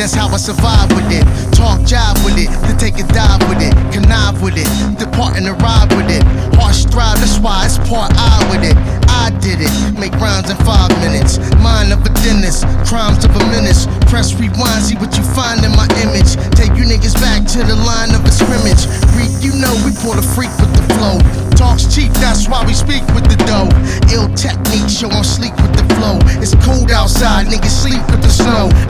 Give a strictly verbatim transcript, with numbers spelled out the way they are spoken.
that's how I survive with it. Talk jive with it, to take a dive with it. Connive with it, depart and arrive with it. Harsh thrive, that's why it's part I with it. I did it, make rhymes in five minutes. Mind of a dentist, crimes of a menace. Press rewind, see what you find in my image. Take you niggas back to the line of a scrimmage. Freak, you know we pull the freak with the flow. Talk's cheap, that's why we speak with the dough. Ill technique, show on sleep with the flow. It's cold outside, niggas sleep with the snow.